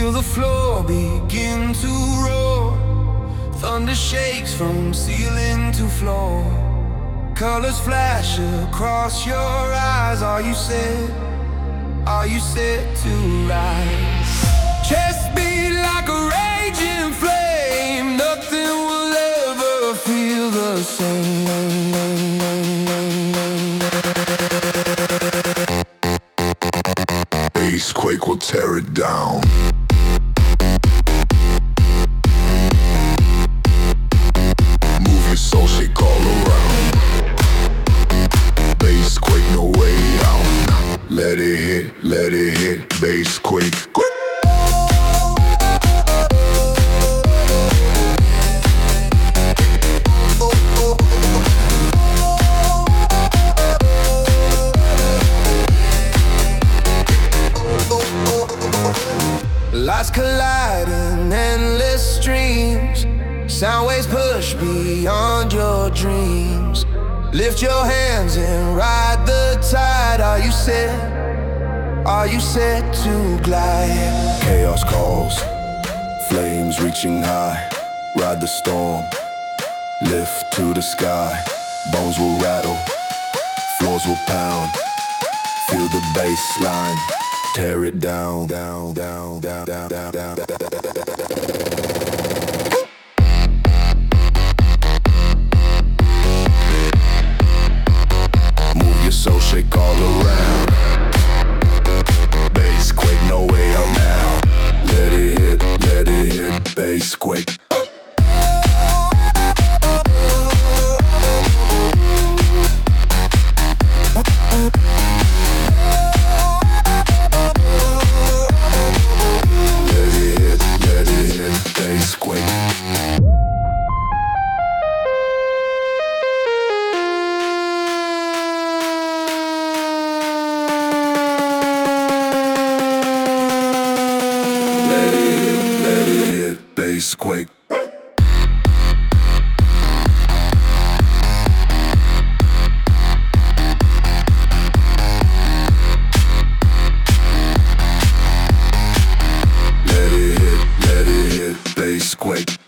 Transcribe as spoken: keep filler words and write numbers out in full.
Feel the floor begin to roar. Thunder shakes from ceiling to floor. Colors flash across your eyes. Are you set? Are you set to rise? Chest beat like a raging flame. Nothing will ever feel the same. Bassquake will tear it down. Move your soul, shake all around. Bassquake, no way out. Let it hit, let it hit. Bassquake. Lights collide in endless streams. Sound waves push beyond your dreams. Lift your hands and ride the tide. Are you set? Are you set to glide? Chaos calls, flames reaching high. Ride the storm, lift to the sky. Bones will rattle, floors will pound. Feel the bass line, tear it down, down, down, down, down, down, down, down, down, down, down. Move your soul, shake all around. Bassquake, no way out now. Let it hit, let it hit. Bassquake. Bassquake. Let it hit, let it hit. Bassquake.